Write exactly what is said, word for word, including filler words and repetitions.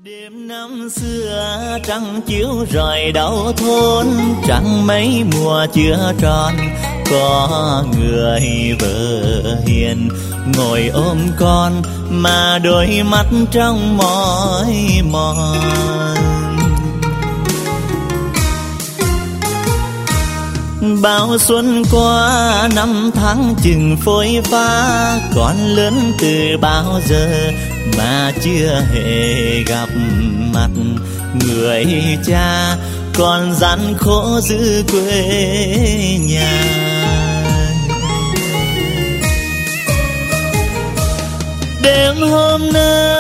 Đêm năm xưa trăng chiếu rọi đầu thôn, trăng mấy mùa chưa tròn, có người vợ hiền ngồi ôm con mà đôi mắt trong mỏi mòn. Bao xuân qua năm tháng chừng phôi pha, con lớn từ bao giờ mà chưa hề gặp mặt người cha, con gian khổ giữ quê nhà. Đêm hôm nay